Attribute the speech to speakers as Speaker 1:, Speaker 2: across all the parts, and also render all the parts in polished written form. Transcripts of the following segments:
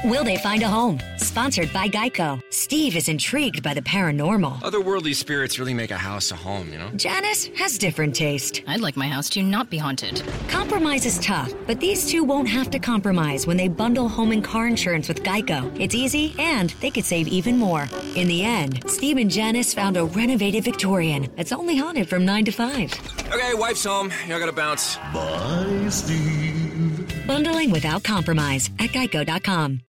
Speaker 1: Will they find a home? Sponsored by Geico. Steve is intrigued by the paranormal.
Speaker 2: Otherworldly spirits really make a house a home, you know?
Speaker 1: Janice has different taste.
Speaker 3: I'd like my house to not be haunted.
Speaker 1: Compromise is tough, but these two won't have to compromise when they bundle home and car insurance with Geico. It's easy, and they could save even more. In the end, Steve and Janice found a renovated Victorian that's only haunted from 9 to 5.
Speaker 2: Okay, wife's home. I gotta bounce.
Speaker 4: Bye, Steve.
Speaker 1: Bundling without compromise at Geico.com.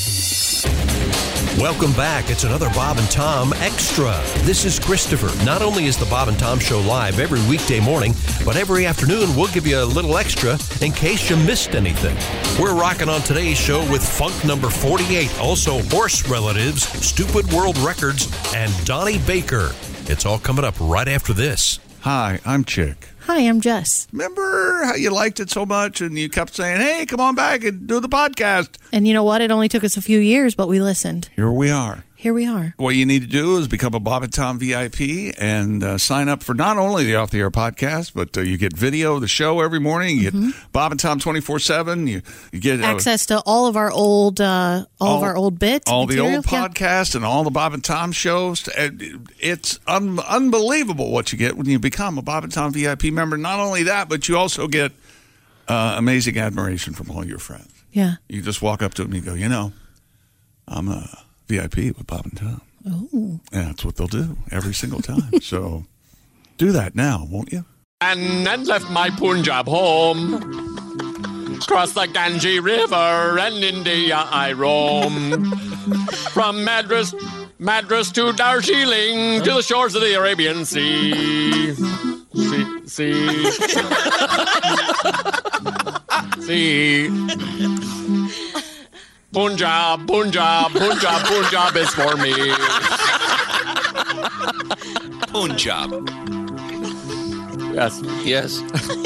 Speaker 5: Welcome back. It's another Bob and Tom Extra. This is Christopher. Not only is the Bob and Tom Show live every weekday morning, but every afternoon we'll give you a little extra in case you missed anything. We're rocking on today's show with Funk number 48, also Horse Relatives, Stupid World Records, and Donnie Baker. It's all coming up right after this.
Speaker 6: Hi, I'm Chick.
Speaker 7: Hi, I'm Jess.
Speaker 6: Remember how you liked it so much and you kept saying, hey, come on back and do the podcast?
Speaker 7: And you know what? It only took us a few years, but we listened.
Speaker 6: Here we are.
Speaker 7: Here we are.
Speaker 6: What you need to do is become a Bob and Tom VIP and sign up for not only the Off the Air podcast, but you get video of the show every morning. You get Bob and Tom 24/7. You get
Speaker 7: access to all of our old bits,
Speaker 6: all
Speaker 7: material.
Speaker 6: the old podcasts, and all the Bob and Tom shows. It's unbelievable what you get when you become a Bob and Tom VIP member. Not only that, but you also get amazing admiration from all your friends.
Speaker 7: Yeah.
Speaker 6: You just walk up to them and you go, I'm a VIP with Bob and Tom.
Speaker 7: Oh.
Speaker 6: And that's what they'll do every single time. So do that now, won't you?
Speaker 8: And left my Punjab home. Crossed the Ganges River and India I roam. From Madras to Darjeeling to the shores of the Arabian Sea. See. Punjab is for me.
Speaker 2: Punjab.
Speaker 8: Yes.
Speaker 2: Yes.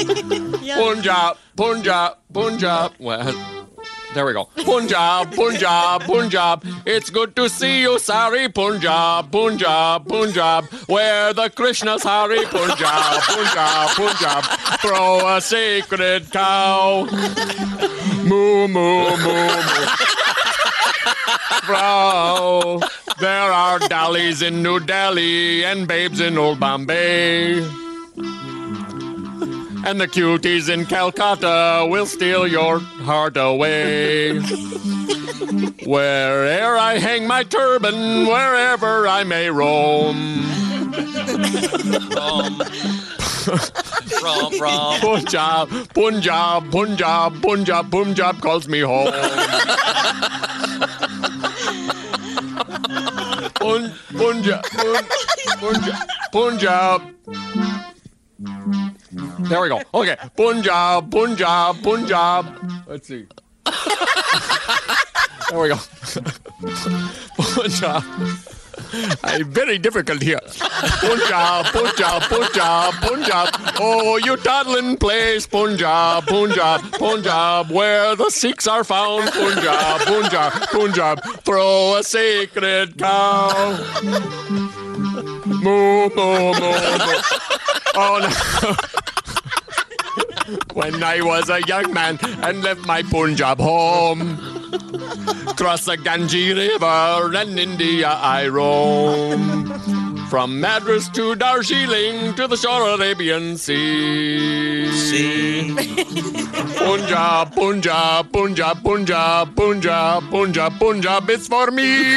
Speaker 8: Punjab. Well, there we go. Punjab. It's good to see you, sorry, Punjab. Where the Krishna's Hari, Punjab. Throw a sacred cow. Moo. Bro, there are dollies in New Delhi and babes in Old Bombay. And the cuties in Calcutta will steal your heart away. Where'er I hang my turban, wherever I may roam. Punjab calls me home. Punjab. There we go. Okay. Punjab. Let's see. There we go. Punjab. Very difficult here. Punjab. Oh, you toddling place, Punjab. Where the Sikhs are found, Punjab. Throw a sacred cow. Moo. Oh, no. When I was a young man and left my Punjab home, crossed the Ganges River and India I roam. From Madras to Darjeeling to the shore of Arabian Sea. Punjab, it's for me.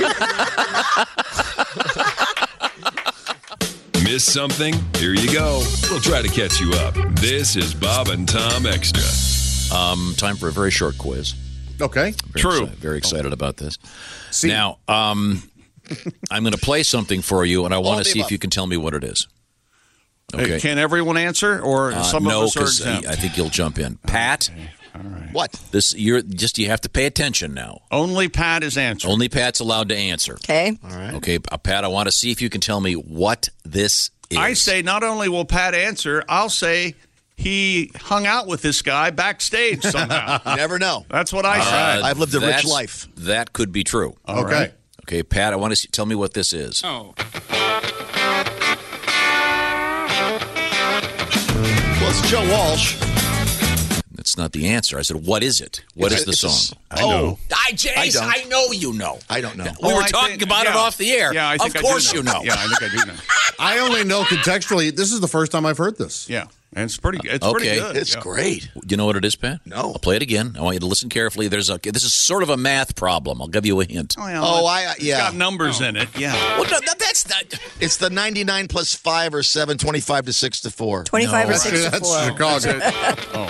Speaker 9: Miss something? Here you go. We'll try to catch you up. This is Bob and Tom Extra.
Speaker 10: Time for a very short quiz.
Speaker 11: Okay.
Speaker 10: Very excited about this. Now, I'm going to play something for you, and I want to see if you can tell me what it is.
Speaker 6: Okay. Can everyone answer, or some of us are exempt?
Speaker 10: I think you'll jump in. Pat?
Speaker 6: Okay. All right.
Speaker 10: What? You have to pay attention now.
Speaker 6: Only Pat is answering.
Speaker 10: Only Pat's allowed to answer.
Speaker 7: Okay.
Speaker 11: All right.
Speaker 10: Okay, Pat, I want to see if you can tell me what this is.
Speaker 6: I say not only will Pat answer, I'll say he hung out with this guy backstage somehow.
Speaker 11: You never know.
Speaker 6: That's what I say.
Speaker 11: I've lived a rich life.
Speaker 10: That could be true.
Speaker 6: All right.
Speaker 10: Okay, Pat, I want to tell me what this is.
Speaker 2: Oh.
Speaker 11: Well, it's Joe Walsh.
Speaker 10: that's not the answer. I said, what is it? What is the song?
Speaker 6: I know.
Speaker 10: Jace, I know you know.
Speaker 11: I don't know.
Speaker 10: We were talking about it off the air.
Speaker 6: Yeah, I think
Speaker 10: of course you know.
Speaker 6: Yeah, I think I do know.
Speaker 11: I only know contextually. This is the first time I've heard this.
Speaker 6: Yeah, and it's pretty good.
Speaker 11: It's great.
Speaker 10: You know what it is, Pat?
Speaker 11: No.
Speaker 10: I'll play it again. I want you to listen carefully. This is sort of a math problem. I'll give you a hint.
Speaker 6: It's got numbers in it. Yeah.
Speaker 10: Well, no, that's not.
Speaker 11: It's the 99 plus 5 or 7, 25 to 6 to 4.
Speaker 7: 25 or 6 to 4.
Speaker 11: That's Chicago.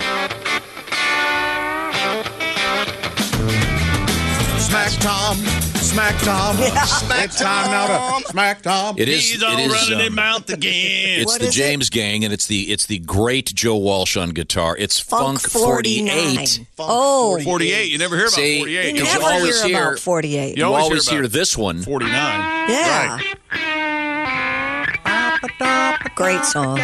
Speaker 11: Smack Tom. Smack Tom. Smack
Speaker 6: It's time now to
Speaker 11: smack Tom.
Speaker 10: It is.
Speaker 6: He's all running his mouth again.
Speaker 10: It's the James Gang, and it's the great Joe Walsh on guitar. It's Funk 48.
Speaker 7: Oh,
Speaker 6: 48. You never hear about 48.
Speaker 7: You never
Speaker 10: always
Speaker 7: hear about 48.
Speaker 10: You always hear this one.
Speaker 6: 49.
Speaker 7: Yeah. Great song.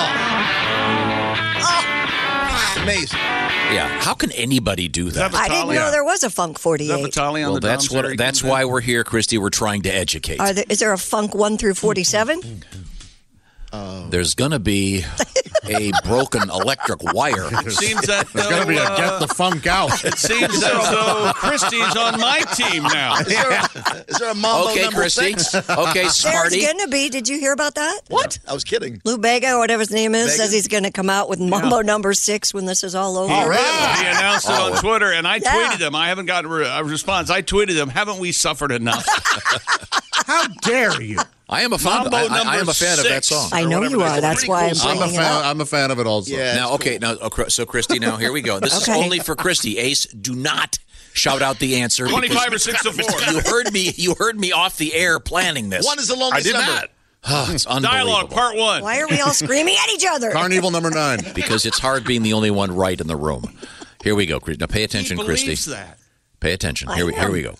Speaker 11: Amazing.
Speaker 10: Yeah. How can anybody do that?
Speaker 7: I didn't know there was a Funk 48.
Speaker 10: Well, that's why we're here, Christy. We're trying to educate.
Speaker 7: Is there a Funk 1 through 47?
Speaker 10: There's going to be a broken electric wire.
Speaker 6: It seems that
Speaker 11: There's going to be a get the funk out.
Speaker 6: It seems as though Christy's on my team now.
Speaker 11: Is there a Mambo
Speaker 10: okay,
Speaker 11: number
Speaker 10: Christy.
Speaker 11: 6?
Speaker 10: Okay, Smarty.
Speaker 7: There's going to be. Did you hear about that?
Speaker 11: What? I was kidding.
Speaker 7: Lou Bega, or whatever his name is,
Speaker 11: Bega?
Speaker 7: says he's going to come out with Mambo number 6 when this is all over.
Speaker 6: He announced it on Twitter, and I tweeted him. I haven't gotten a response. I tweeted him, haven't we suffered enough?
Speaker 11: How dare you?
Speaker 10: I am a fan. I am a fan of that song.
Speaker 7: I know you are. That's why I'm bringing it up.
Speaker 11: I'm a fan of it also.
Speaker 10: Yeah, so Christy, now here we go. This is only for Christy. Ace, do not shout out the answer.
Speaker 6: 25 or 6 to 4.
Speaker 10: You heard me off the air planning this.
Speaker 11: 1 is the longest number.
Speaker 6: I did
Speaker 10: not. It's unbelievable.
Speaker 6: Dialogue, part 1.
Speaker 7: Why are we all screaming at each other?
Speaker 11: Carnival number 9.
Speaker 10: Because it's hard being the only one right in the room. Here we go, Christy. Now pay attention,
Speaker 6: He
Speaker 10: Christy.
Speaker 6: believes that.
Speaker 10: Pay attention. Here we go.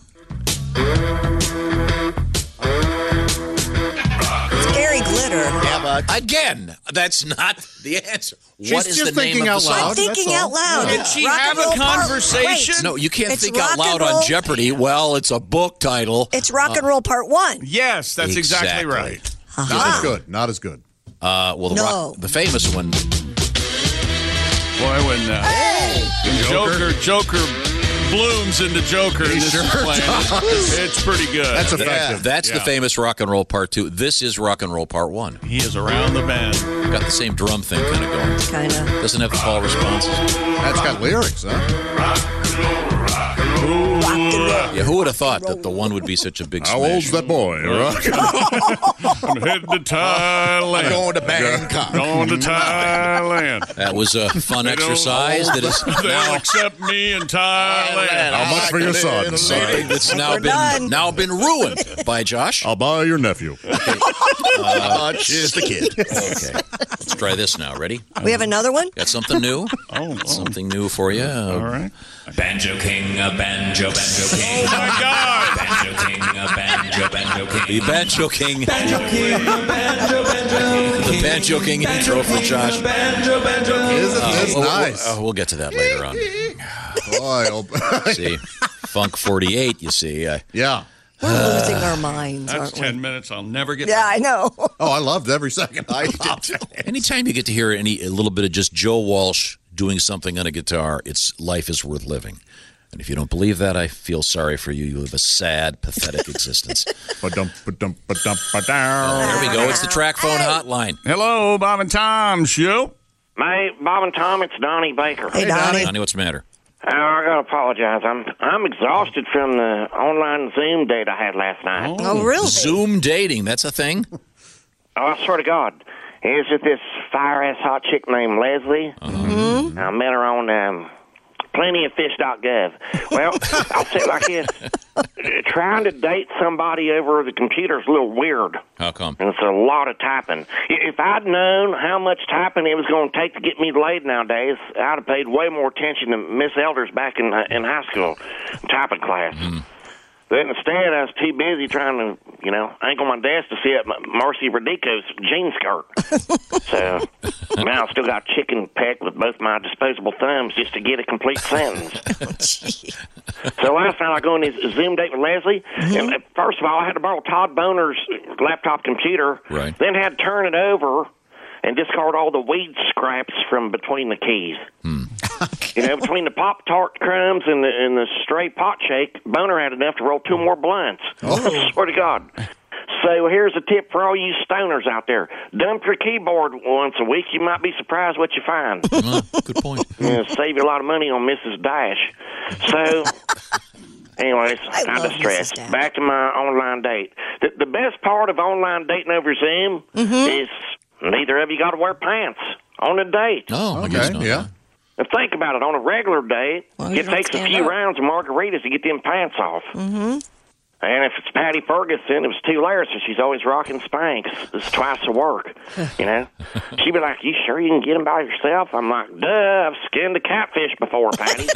Speaker 7: Scary Glitter.
Speaker 11: Yeah, but
Speaker 10: Again, that's not the answer. What is
Speaker 11: just
Speaker 10: the name
Speaker 11: thinking
Speaker 10: of the
Speaker 11: out
Speaker 10: song?
Speaker 11: loud.
Speaker 7: I'm thinking out loud.
Speaker 6: Did she
Speaker 7: Rock
Speaker 6: have
Speaker 7: and
Speaker 6: a
Speaker 7: roll part-
Speaker 6: conversation?
Speaker 7: Wait.
Speaker 10: No, you can't
Speaker 7: It's
Speaker 10: think out
Speaker 7: rock
Speaker 10: loud
Speaker 7: and
Speaker 10: on
Speaker 7: roll.
Speaker 10: Jeopardy. Well, it's a book title.
Speaker 7: It's Rock and Roll Part 1.
Speaker 6: Yes, that's exactly right.
Speaker 11: not as good. Not as good.
Speaker 10: Well, the famous one.
Speaker 6: Boy, when Joker blooms into Joker in this play, it's pretty good.
Speaker 11: That's effective.
Speaker 10: That's the famous Rock and Roll Part 2. This is Rock and Roll Part 1.
Speaker 6: He is around the bend.
Speaker 10: Got the same drum thing kind of going.
Speaker 7: Kind of.
Speaker 10: Doesn't have the call responses.
Speaker 11: That's got lyrics, huh?
Speaker 10: Yeah, who would have thought that the one would be such a big
Speaker 11: How
Speaker 10: smash?
Speaker 11: old's that boy?
Speaker 6: I'm heading to Thailand.
Speaker 11: Going to Bangkok.
Speaker 6: Going to Thailand.
Speaker 10: That was a fun exercise. That is
Speaker 6: They'll
Speaker 10: now
Speaker 6: accept me in Thailand.
Speaker 11: How much for your son?
Speaker 10: something that's now been ruined by Josh.
Speaker 11: I'll buy your nephew.
Speaker 10: How
Speaker 11: much is the kid?
Speaker 10: Okay, let's try this now. Ready?
Speaker 7: We have another one?
Speaker 10: Got something new? Something new for you.
Speaker 6: All right.
Speaker 12: Banjo King, a banjo, banjo king.
Speaker 6: Oh my God!
Speaker 12: Banjo King, a banjo, banjo king.
Speaker 10: The Banjo King.
Speaker 12: Banjo King, a banjo, banjo king.
Speaker 10: The Banjo King intro for Josh.
Speaker 12: Banjo, banjo king.
Speaker 11: Isn't this nice?
Speaker 10: We'll get to that later on.
Speaker 11: Boy,
Speaker 10: See, Funk 48, you see.
Speaker 11: yeah.
Speaker 7: We're losing our minds,
Speaker 6: That's
Speaker 7: aren't we?
Speaker 6: 10 minutes. I'll never get
Speaker 7: Yeah, I know.
Speaker 11: Oh, I loved every second. I did.
Speaker 10: Anytime you get to hear a little bit of just Joe Walsh doing something on a guitar, life is worth living. And if you don't believe that, I feel sorry for you. You live a sad, pathetic existence.
Speaker 11: There we
Speaker 10: There we go. It's the track phone hotline.
Speaker 6: Hello, Bob and Tom show.
Speaker 13: Hey, Bob and Tom, it's Donnie Baker.
Speaker 7: Hey, Donnie.
Speaker 10: Donnie, what's the matter?
Speaker 13: I gotta apologize. I'm exhausted from the online Zoom date I had last night.
Speaker 7: Oh, really?
Speaker 10: Zoom dating, that's a thing?
Speaker 13: Oh, I swear to God. Is it this fire-ass hot chick named Leslie?
Speaker 7: Mm-hmm.
Speaker 13: I met her on plentyoffish.gov. Well, I'll say it like this. Trying to date somebody over the computer is a little weird.
Speaker 10: How come?
Speaker 13: And it's a lot of typing. If I'd known how much typing it was going to take to get me laid nowadays, I'd have paid way more attention to Miss Elders back in high school typing class. But instead, I was too busy trying to, angle my desk to see up Marcy Radico's jean skirt. So now I still got chicken peck with both my disposable thumbs just to get a complete sentence. So last night I go on this Zoom date with Leslie, and first of all, I had to borrow Todd Boner's laptop computer,
Speaker 10: right.
Speaker 13: Then had to turn it over and discard all the weed scraps from between the keys. Between the Pop-Tart crumbs and the stray pot shake, Boner had enough to roll 2 more blunts. I swear to God. So here's a tip for all you stoners out there. Dump your keyboard once a week. You might be surprised what you find.
Speaker 10: Good point.
Speaker 13: Save you a lot of money on Mrs. Dash. So, anyways, kind of stressed. Back to my online date. The best part of online dating over Zoom is neither of you got to wear pants on a date.
Speaker 10: Oh, I guess not.
Speaker 14: Yeah.
Speaker 13: Now think about it. On a regular date, it takes a few rounds of margaritas to get them pants off.
Speaker 7: Mm-hmm.
Speaker 13: And if it's Patty Ferguson, it was 2 layers, so she's always rocking Spanx. It's twice the work, She'd be like, you sure you can get them by yourself? I'm like, duh, I've skinned a catfish before, Patty.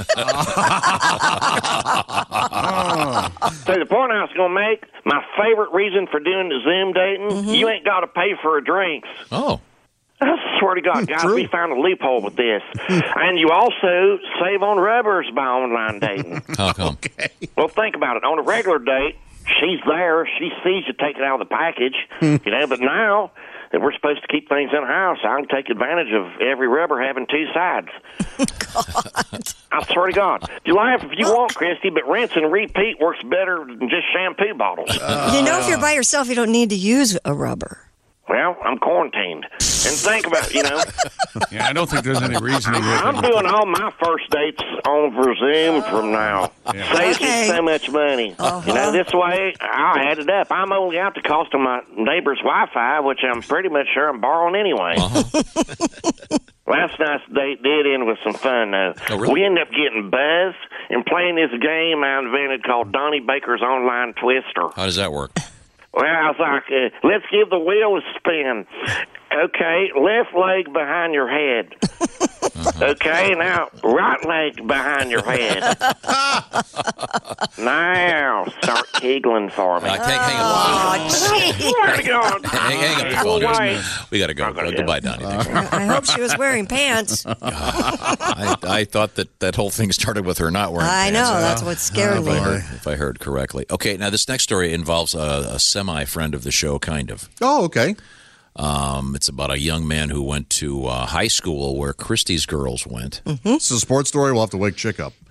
Speaker 13: So the point I was going to make, my favorite reason for doing the Zoom dating, you ain't got to pay for her drinks.
Speaker 10: Oh.
Speaker 13: I swear to God, guys, we found a loophole with this. And you also save on rubbers by online dating.
Speaker 10: How come?
Speaker 14: Okay.
Speaker 13: Well, think about it. On a regular date, she's there. She sees you take it out of the package. But now that we're supposed to keep things in the house, I can take advantage of every rubber having 2 sides.
Speaker 7: God.
Speaker 13: I swear to God. You laugh if you want, Christy, but rinse and repeat works better than just shampoo bottles.
Speaker 7: If you're by yourself, you don't need to use a rubber.
Speaker 13: Well, I'm quarantined. And think about it,
Speaker 6: Yeah, I don't think there's any reason to
Speaker 13: I'm doing all my first dates over Zoom from now. Saves me so much money. This way, I'll add it up. I'm only out the cost of my neighbor's Wi-Fi, which I'm pretty much sure I'm borrowing anyway. Last night's date did end with some fun, though.
Speaker 10: Oh, really?
Speaker 13: We ended up getting buzzed and playing this game I invented called Donnie Baker's Online Twister.
Speaker 10: How does that work?
Speaker 13: Well, I was like, let's give the wheel a spin. Okay, left leg behind your head. Okay, now right leg behind your head. Now start giggling for me.
Speaker 10: Hang on.
Speaker 13: Swear to God.
Speaker 10: Hang up the phone. We got to go. Goodbye, Donnie.
Speaker 7: I hope she was wearing pants.
Speaker 10: I thought that whole thing started with her not wearing
Speaker 7: I
Speaker 10: pants.
Speaker 7: know. That's what scared me.
Speaker 10: If I heard correctly. Okay, now this next story involves a semi-friend of the show, kind of.
Speaker 14: Oh, okay.
Speaker 10: It's about a young man who went to high school where Christie's girls went.
Speaker 14: It's a sports story. We'll have to wake Chick up.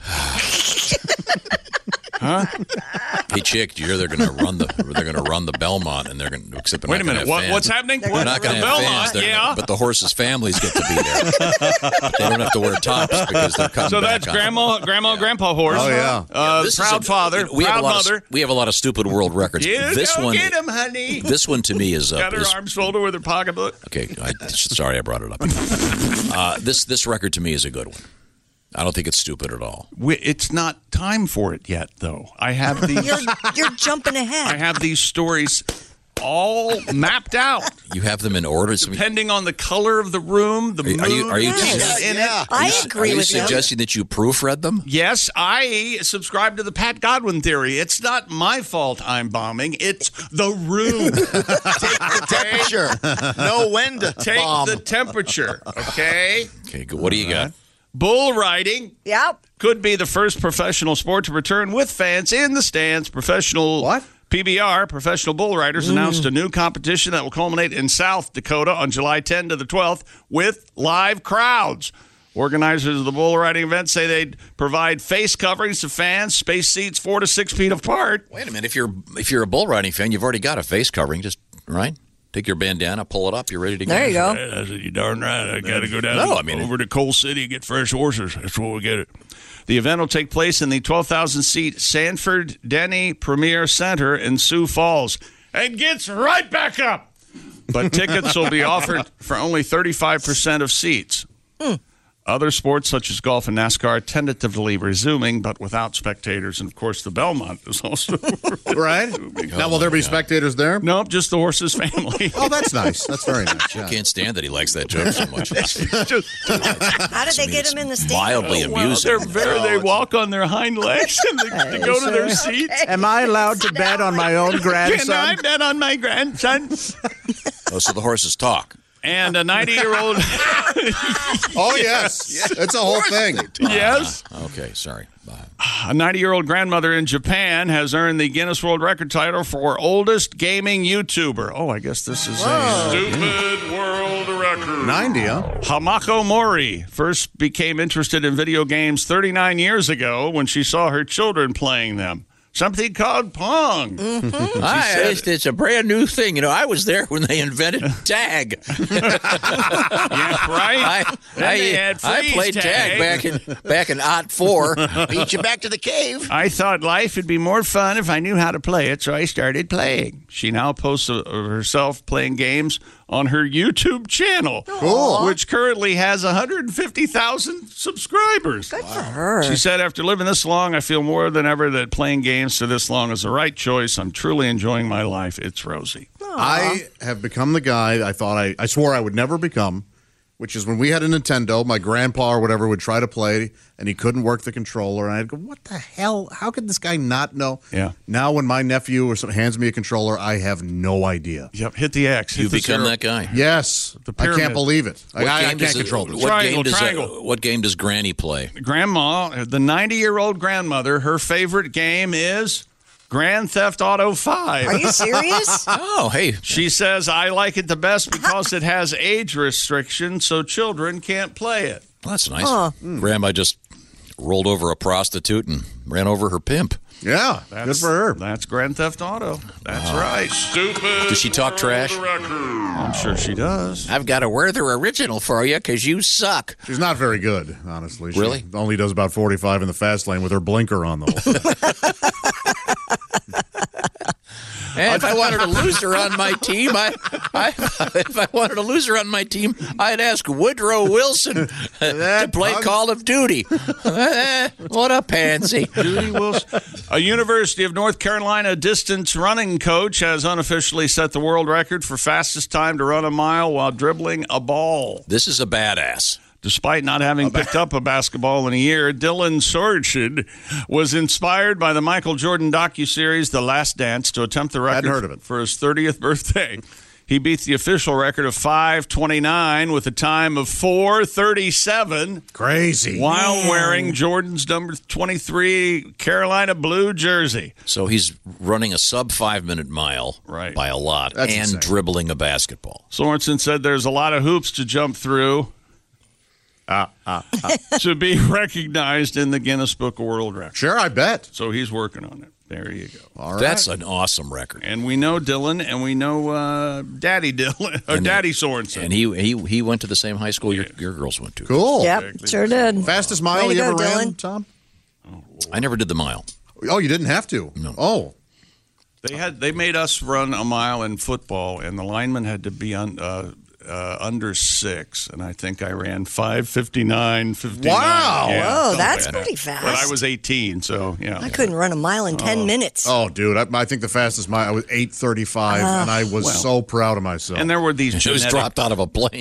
Speaker 6: Huh?
Speaker 10: Hey, Chick, do you hear they're going to run the Belmont, and they're going to except they're
Speaker 6: Wait a
Speaker 10: not
Speaker 6: minute.
Speaker 10: gonna have fans.
Speaker 6: What's happening?
Speaker 10: They're not going to have fans.
Speaker 6: Belmont,
Speaker 10: But the horses' families get to be there. They don't have to wear tops because they're cutting
Speaker 6: So
Speaker 10: back
Speaker 6: that's
Speaker 10: on
Speaker 6: grandma, grandpa horse.
Speaker 14: Oh, yeah.
Speaker 10: This
Speaker 6: proud
Speaker 10: is
Speaker 6: father, proud mother.
Speaker 10: We have a lot of stupid world records. This
Speaker 6: go
Speaker 10: one,
Speaker 6: get him, honey.
Speaker 10: This one to me is
Speaker 6: Got her arms folded with her pocketbook.
Speaker 10: Okay, sorry I brought it up. This record to me is a good one. I don't think it's stupid at all.
Speaker 6: It's not time for it yet, though. I have these.
Speaker 7: You're jumping ahead.
Speaker 6: I have these stories all mapped out.
Speaker 10: You have them in order.
Speaker 6: Depending on the color of the room, the mood.
Speaker 10: Are you
Speaker 7: I agree with you.
Speaker 10: Are you suggesting that you proofread them?
Speaker 6: Yes, I subscribe to the Pat Godwin theory. It's not my fault I'm bombing. It's the room.
Speaker 11: Take the temperature. Know when to
Speaker 6: Take
Speaker 11: bomb.
Speaker 6: the temperature, okay?
Speaker 10: Okay, good. What do you got?
Speaker 6: Bull riding.
Speaker 7: Yep.
Speaker 6: Could be the first professional sport to return with fans in the stands. PBR, Professional Bull Riders, announced a new competition that will culminate in South Dakota on July 10 to the 12th with live crowds. Organizers of the bull riding event say they'd provide face coverings to fans, space seats 4 to 6 feet apart.
Speaker 10: Wait a minute. If you're a bull riding fan, you've already got a face covering, just right? Take your bandana, pull it up, you're ready to go.
Speaker 7: There you go.
Speaker 6: I said, you darn right. I got to go down over to Coal City and get fresh horses. That's where we get it. The event will take place in the 12,000-seat Sanford Denny Premier Center in Sioux Falls. And gets right back up. But tickets will be offered for only 35% of seats. Other sports, such as golf and NASCAR, tentatively resuming, but without spectators. And, of course, the Belmont is also
Speaker 14: right. Now, will there be spectators there?
Speaker 6: Nope, just the horse's family.
Speaker 14: Oh, that's nice. That's very nice.
Speaker 10: I can't stand that he likes that joke so much.
Speaker 7: How did they get him in the stand?
Speaker 10: Mildly amusing.
Speaker 6: They walk on their hind legs and they go to their seats.
Speaker 15: Am I allowed to bet on my own grandson?
Speaker 6: Can I bet on my grandson?
Speaker 10: Oh, so the horses talk.
Speaker 6: And a 90-year-old.
Speaker 14: Oh, yes. It's a whole thing.
Speaker 6: Yes.
Speaker 10: Okay, sorry.
Speaker 6: A 90-year-old grandmother in Japan has earned the Guinness World Record title for oldest gaming YouTuber. Oh, I guess this is a stupid world record.
Speaker 14: 90, huh?
Speaker 6: Hamako Mori first became interested in video games 39 years ago when she saw her children playing them. Something called Pong.
Speaker 10: It's a brand new thing. You know, I was there when they invented tag.
Speaker 6: Yeah, right?
Speaker 10: I played tag back in '04.
Speaker 11: Beat you back to the cave.
Speaker 6: I thought life would be more fun if I knew how to play it, so I started playing. She now posts of herself playing games on her YouTube channel, which currently has 150,000 subscribers.
Speaker 7: Good for her.
Speaker 6: She said, after living this long, I feel more than ever that playing games for this long is the right choice. I'm truly enjoying my life. It's Rosie.
Speaker 14: I have become the guy I swore I would never become, which is when we had a Nintendo, my grandpa or whatever would try to play, and he couldn't work the controller. And I'd go, what the hell? How could this guy not know?
Speaker 6: Yeah.
Speaker 14: Now when my nephew or something hands me a controller, I have no idea.
Speaker 6: Yep, hit the X.
Speaker 10: You become that guy.
Speaker 14: Yes. I can't believe it. I can't control this.
Speaker 10: What game does Granny play?
Speaker 6: Grandma, the 90-year-old grandmother, her favorite game is Grand Theft Auto 5.
Speaker 7: Are you serious?
Speaker 10: Oh, hey.
Speaker 6: She says, I like it the best because it has age restrictions so children can't play it.
Speaker 10: Well, that's nice. Grandma just rolled over a prostitute and ran over her pimp.
Speaker 14: Yeah, good for her.
Speaker 6: That's Grand Theft Auto. That's right. Stupid.
Speaker 10: Does she talk trash?
Speaker 6: I'm sure she does.
Speaker 10: I've got a Werther original for you because you suck.
Speaker 14: She's not very good, honestly.
Speaker 10: Really?
Speaker 14: She only does about 45 in the fast lane with her blinker on, though.
Speaker 10: And if I wanted to lose her on my team, I'd ask Woodrow Wilson to play Call of Duty. What a pansy.
Speaker 6: Judy Wilson. A University of North Carolina distance running coach has unofficially set the world record for fastest time to run a mile while dribbling a ball.
Speaker 10: This is a badass.
Speaker 6: Despite not having picked up a basketball in a year, Dylan Sorchin was inspired by the Michael Jordan docuseries The Last Dance to attempt the record
Speaker 14: Hadn't heard of it.
Speaker 6: for his 30th birthday. He beat the official record of 5:29 with a time of 4:37.
Speaker 14: Crazy.
Speaker 6: While wearing Jordan's number 23 Carolina blue jersey.
Speaker 10: So he's running a sub 5-minute mile by a lot.
Speaker 14: That's
Speaker 10: and
Speaker 14: insane.
Speaker 10: dribbling a basketball.
Speaker 6: Sorensen said there's a lot of hoops to jump through to be recognized in the Guinness Book of World Records.
Speaker 14: Sure, I bet.
Speaker 6: So he's working on it. There you go.
Speaker 14: All right.
Speaker 10: That's an awesome record.
Speaker 6: And we know Dylan, and we know Daddy Dylan, or Daddy Sorensen.
Speaker 10: And he went to the same high school your girls went to.
Speaker 14: Cool.
Speaker 7: Yep, sure did.
Speaker 14: Fastest mile
Speaker 7: Way to
Speaker 14: you
Speaker 7: go,
Speaker 14: ever ran,
Speaker 7: Dylan.
Speaker 14: Tom?
Speaker 10: I never did the mile.
Speaker 14: Oh, you didn't have to?
Speaker 10: No.
Speaker 14: Oh.
Speaker 6: They made us run a mile in football, and the lineman had to be under 6, and I think I ran 5:59, 59.
Speaker 14: Wow.
Speaker 6: Yeah,
Speaker 7: Whoa,
Speaker 6: not
Speaker 7: that's
Speaker 6: bad.
Speaker 7: pretty fast.
Speaker 6: But I was 18, so yeah.
Speaker 7: I couldn't run a mile in 10 minutes.
Speaker 14: Oh, dude, I think the fastest mile, I was 8:35, and I was so proud of myself.
Speaker 6: And there were these
Speaker 10: She was dropped out of a plane.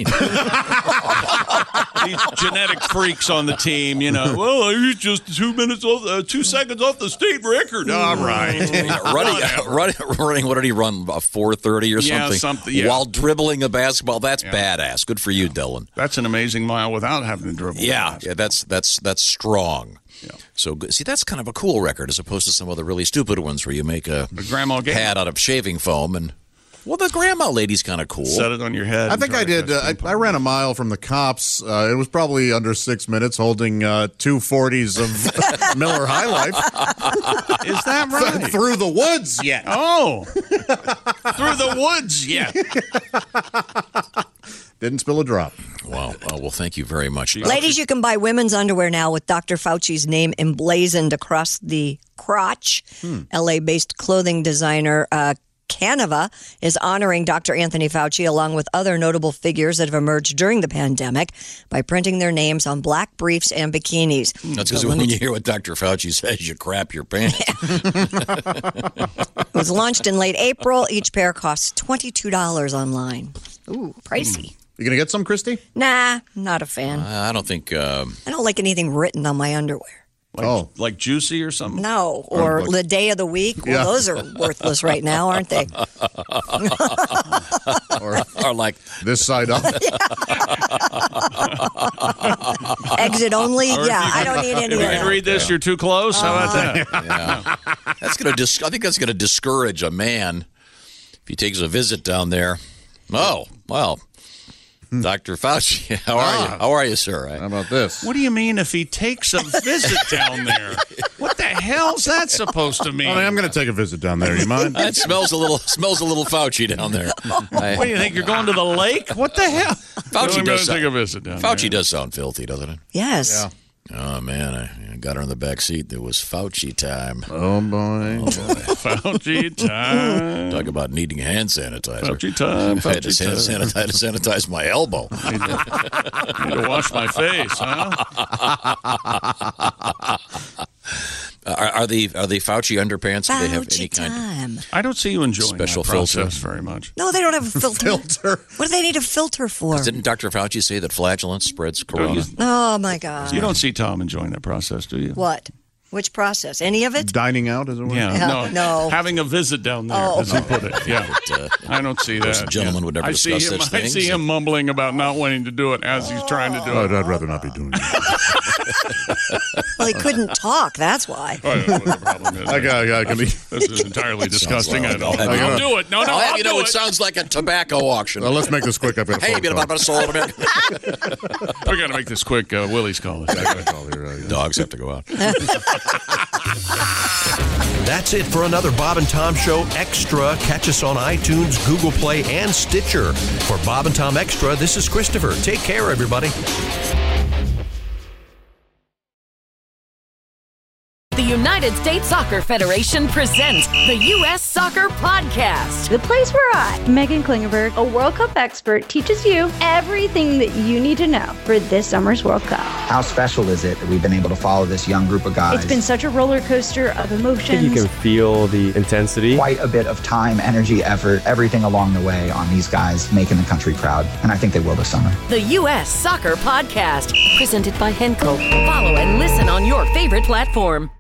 Speaker 6: these genetic freaks on the team, you know. Well, I was just 2 seconds off the state record. All right.
Speaker 10: running, what did he run, a 4:30 or
Speaker 6: Yeah,
Speaker 10: something?
Speaker 6: something, yeah.
Speaker 10: While dribbling a basketball. That's badass. Good for you, Dylan.
Speaker 6: That's an amazing mile without having to dribble.
Speaker 10: Yeah, that's strong. Yeah. So good. See, that's kind of a cool record as opposed to some of the really stupid ones where you make a
Speaker 6: grandma
Speaker 10: pad out of shaving foam and. Well, the grandma lady's kind of cool.
Speaker 6: Set it on your head.
Speaker 14: I think I did. I ran a mile from the cops. It was probably under 6 minutes, holding 2 40s of Miller High Life.
Speaker 6: Is that right?
Speaker 14: Through the woods yet.
Speaker 6: Oh. Through the woods yet.
Speaker 14: Didn't spill a drop.
Speaker 10: Wow. Well, thank you very much.
Speaker 7: Ladies, you can buy women's underwear now with Dr. Fauci's name emblazoned across the crotch. LA-based clothing designer Canova is honoring Dr. Anthony Fauci along with other notable figures that have emerged during the pandemic by printing their names on black briefs and bikinis.
Speaker 10: That's because when you hear what Dr. Fauci says, you crap your pants.
Speaker 7: It was launched in late April. Each pair costs $22 online. Ooh, pricey.
Speaker 14: You going to get some, Christy?
Speaker 7: Nah, not a fan.
Speaker 10: I don't think...
Speaker 7: I don't like anything written on my underwear.
Speaker 6: Like Juicy or something?
Speaker 7: No, or the day of the week. Well, those are worthless right now, aren't they?
Speaker 14: or like this side up.
Speaker 7: Exit only? Yeah, I don't need any of
Speaker 6: If you
Speaker 7: that.
Speaker 6: can read this, you're too close. How about that?
Speaker 10: Yeah. I think that's going to discourage a man if he takes a visit down there. Oh, well, Dr. Fauci, how are you? How are you, sir?
Speaker 14: How about this?
Speaker 6: What do you mean if he takes a visit down there? What the hell's that supposed to mean?
Speaker 14: I mean, I'm going to take a visit down there. You mind?
Speaker 10: It smells a little Fauci down there.
Speaker 6: What do you think? You're going to the lake? What the hell?
Speaker 10: Fauci does
Speaker 6: take a visit down
Speaker 10: Fauci
Speaker 6: there.
Speaker 10: does sound filthy, doesn't it?
Speaker 7: Yes.
Speaker 14: Yeah.
Speaker 10: Oh, man, I got her in the back seat. There was Fauci time.
Speaker 14: Oh, boy.
Speaker 6: Fauci time.
Speaker 10: Talk about needing hand sanitizer.
Speaker 6: Fauci time.
Speaker 10: I had to sanitize my elbow.
Speaker 6: Need to wash my face, huh?
Speaker 10: Are the Fauci underpants? Do they have any
Speaker 7: Fauci time.
Speaker 6: I don't see you enjoying
Speaker 10: Special
Speaker 6: that process
Speaker 10: filter?
Speaker 6: very much.
Speaker 7: No, they don't have a filter.
Speaker 14: Filter.
Speaker 7: What do they need a filter for?
Speaker 10: Didn't Dr. Fauci say that flagellance spreads corona?
Speaker 7: Oh, my God.
Speaker 6: You don't see Tom enjoying that process, do you?
Speaker 7: What? Which process? Any of it?
Speaker 14: Dining out, as it were?
Speaker 6: Yeah,
Speaker 7: No.
Speaker 6: Having a visit down there,
Speaker 7: Oh.
Speaker 6: as he put it. Yeah, I don't see
Speaker 10: course,
Speaker 6: that.
Speaker 10: a gentleman would never
Speaker 6: I see
Speaker 10: discuss
Speaker 6: him,
Speaker 10: such
Speaker 6: I
Speaker 10: things.
Speaker 6: see him mumbling about not wanting to do it as he's trying to do it.
Speaker 14: I'd rather not be doing that.
Speaker 7: Well, he couldn't talk. That's why.
Speaker 6: Oh, yeah, what the problem is.
Speaker 14: I can be.
Speaker 6: This is entirely disgusting.
Speaker 10: like-
Speaker 6: I'll do it. No,
Speaker 10: I'll have
Speaker 6: I'll
Speaker 10: you
Speaker 6: do
Speaker 10: know,
Speaker 6: it.
Speaker 10: it sounds like a tobacco auction.
Speaker 14: Well, let's make this quick. I've got a
Speaker 10: Hey,
Speaker 14: phone
Speaker 10: bit
Speaker 14: call.
Speaker 10: about a soul in a minute.
Speaker 6: We got to make this quick. Willie's calling.
Speaker 14: I got a call here.
Speaker 10: Dogs have to go out.
Speaker 5: That's it for another Bob and Tom Show Extra. Catch us on iTunes, Google Play, and Stitcher. For Bob and Tom Extra, this is Christopher. Take care, everybody.
Speaker 16: The United States Soccer Federation presents the U.S. Soccer Podcast.
Speaker 17: The place where I, Megan Klingenberg, a World Cup expert, teaches you everything that you need to know for this summer's World Cup.
Speaker 18: How special is it that we've been able to follow this young group of guys?
Speaker 17: It's been such a roller coaster of emotions.
Speaker 19: I think you can feel the intensity.
Speaker 18: Quite a bit of time, energy, effort, everything along the way on these guys making the country proud. And I think they will this summer.
Speaker 16: The U.S. Soccer Podcast, presented by Henkel. Follow and listen on your favorite platform.